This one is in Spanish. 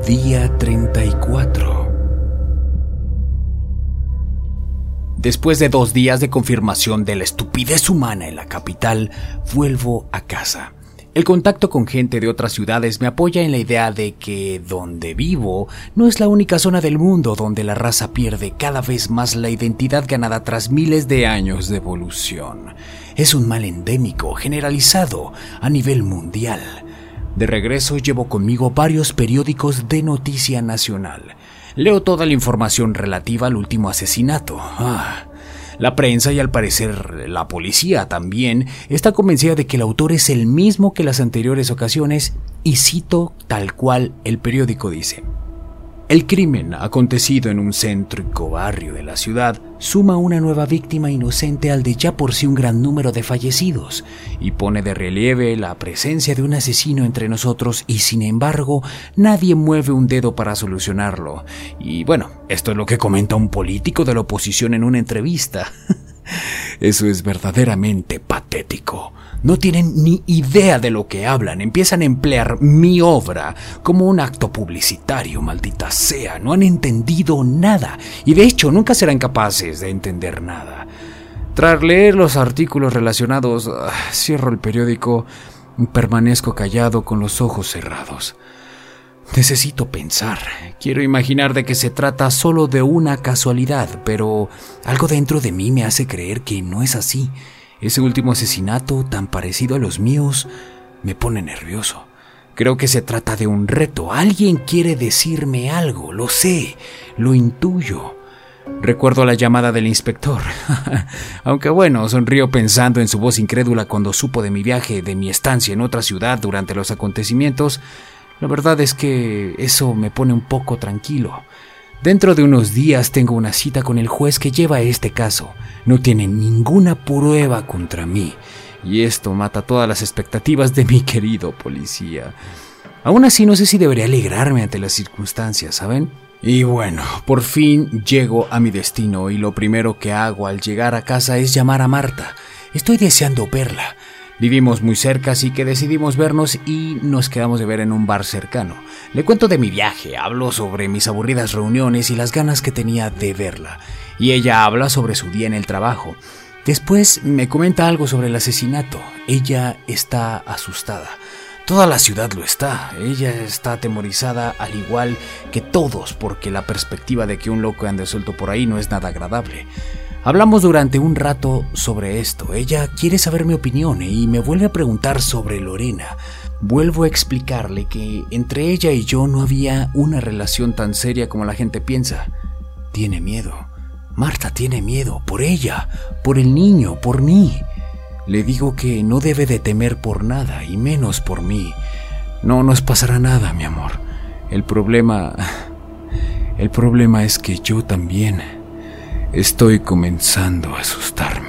Día 34. Después de 2 días de confirmación de la estupidez humana en la capital, vuelvo a casa. El contacto con gente de otras ciudades me apoya en la idea de que donde vivo no es la única zona del mundo donde la raza pierde cada vez más la identidad ganada tras miles de años de evolución. Es un mal endémico, generalizado a nivel mundial. De regreso llevo conmigo varios periódicos de noticia nacional. Leo toda la información relativa al último asesinato. La prensa y al parecer la policía también está convencida de que el autor es el mismo que las anteriores ocasiones y cito tal cual el periódico dice. El crimen acontecido en un céntrico barrio de la ciudad suma una nueva víctima inocente al de ya por sí un gran número de fallecidos y pone de relieve la presencia de un asesino entre nosotros y sin embargo nadie mueve un dedo para solucionarlo. Y bueno, esto es lo que comenta un político de la oposición en una entrevista. Eso es verdaderamente patético. No tienen ni idea de lo que hablan. Empiezan a emplear mi obra como un acto publicitario, maldita sea. No han entendido nada. Y de hecho, nunca serán capaces de entender nada. Tras leer los artículos relacionados, cierro el periódico y permanezco callado con los ojos cerrados. Necesito pensar. Quiero imaginar de que se trata solo de una casualidad, pero algo dentro de mí me hace creer que no es así. Ese último asesinato, tan parecido a los míos, me pone nervioso. Creo que se trata de un reto. Alguien quiere decirme algo, lo sé, lo intuyo. Recuerdo la llamada del inspector. Aunque bueno, sonrío pensando en su voz incrédula cuando supo de mi viaje, de mi estancia en otra ciudad durante los acontecimientos. La verdad es que eso me pone un poco tranquilo. Dentro de unos días tengo una cita con el juez que lleva este caso. No tiene ninguna prueba contra mí. Y esto mata todas las expectativas de mi querido policía. Aún así no sé si debería alegrarme ante las circunstancias, ¿saben? Y bueno, por fin llego a mi destino y lo primero que hago al llegar a casa es llamar a Marta. Estoy deseando verla. Vivimos muy cerca, así que decidimos vernos y nos quedamos de ver en un bar cercano. Le cuento de mi viaje, hablo sobre mis aburridas reuniones y las ganas que tenía de verla. Y ella habla sobre su día en el trabajo. Después me comenta algo sobre el asesinato. Ella está asustada. Toda la ciudad lo está. Ella está atemorizada al igual que todos porque la perspectiva de que un loco ande suelto por ahí no es nada agradable. Hablamos durante un rato sobre esto. Ella quiere saber mi opinión y me vuelve a preguntar sobre Lorena. Vuelvo a explicarle que entre ella y yo no había una relación tan seria como la gente piensa. Tiene miedo. Marta tiene miedo por ella, por el niño, por mí. Le digo que no debe de temer por nada y menos por mí. No nos pasará nada, mi amor. El problema es que yo también estoy comenzando a asustarme.